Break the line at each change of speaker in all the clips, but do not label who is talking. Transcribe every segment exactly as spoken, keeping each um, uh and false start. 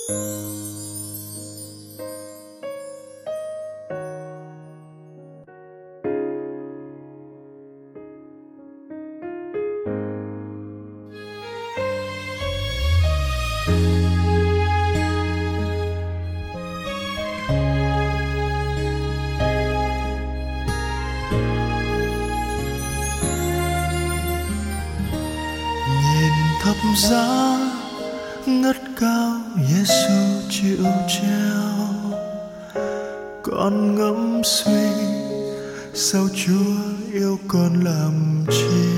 thập giá ngất cao Giêsu chịu treo, con ngẫm suy sao Chúa yêu con làm chi.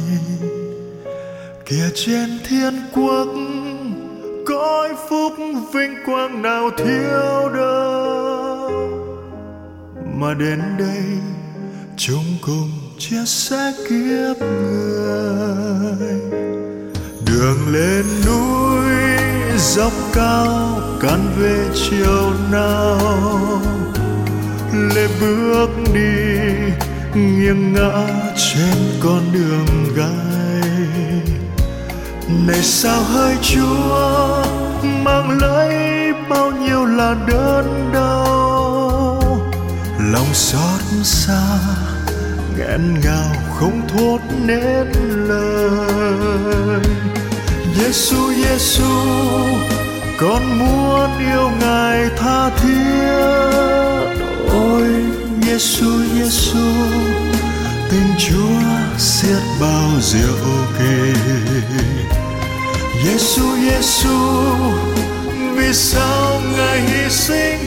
Kìa trên thiên quốc cõi phúc vinh quang nào thiếu đâu, mà đến đây chúng cùng chia sẻ kiếp người. Đường lên núi dốc cao cán về chiều nào, lê bước đi nghiêng ngã trên con đường gai. Này sao hỡi Chúa mang lấy bao nhiêu là đớn đau, lòng xót xa nghẹn ngào không thốt nên lời. Giêsu Giêsu con muốn yêu Ngài tha thiết. Ôi Giêsu Giêsu tình Chúa xiết bao diệu kỳ. Giêsu Giêsu vì sao Ngài hy sinh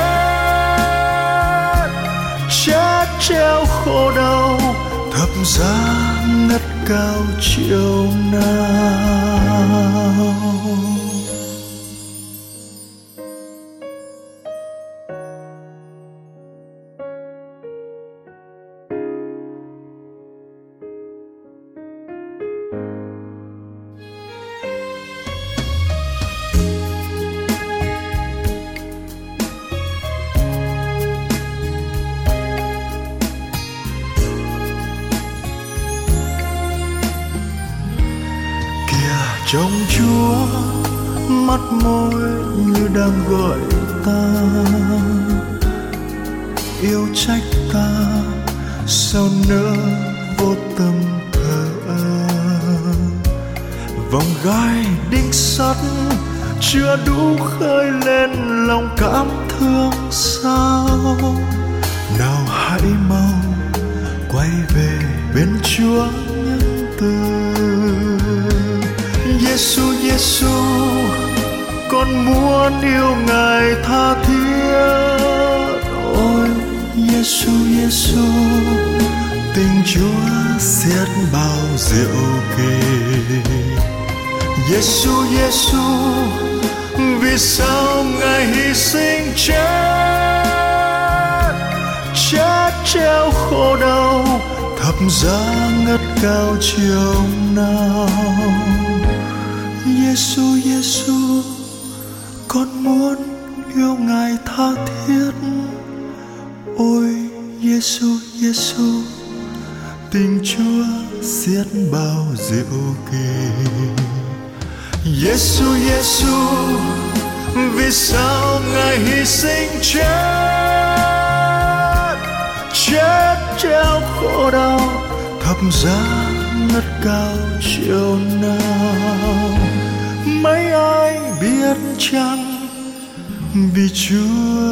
chết, chết treo khổ đau thập giá ngất cao chiều nào. Trong Chúa mắt môi như đang gọi ta, yêu trách ta sao nỡ vô tâm thờ ơ. Vòng gai đinh sắt chưa đủ khơi lên lòng cảm thương sao. Nào hãy mau quay về bên Chúa nhân từ. Giêsu Giêsu con muốn yêu Ngài tha thiết. Ôi Giêsu Giêsu tình Chúa xiết bao diệu kỳ. Giêsu Giêsu vì sao Ngài hy sinh chết, chết treo khổ đau thập giá ngất cao chiều nào. Giêsu Giêsu con muốn yêu Ngài tha thiết. Ôi Giêsu Giêsu tình Chúa xiết bao diệu kỳ. Giêsu Giêsu vì sao Ngài hy sinh chết, chết treo khổ đau thập giá ngất cao chiều nào. Mấy ai biết chăng vì Chúa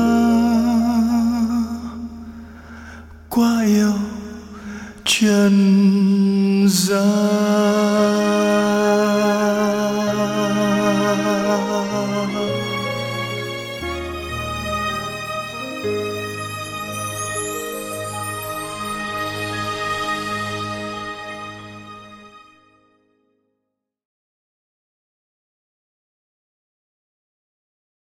quá yêu trần gian.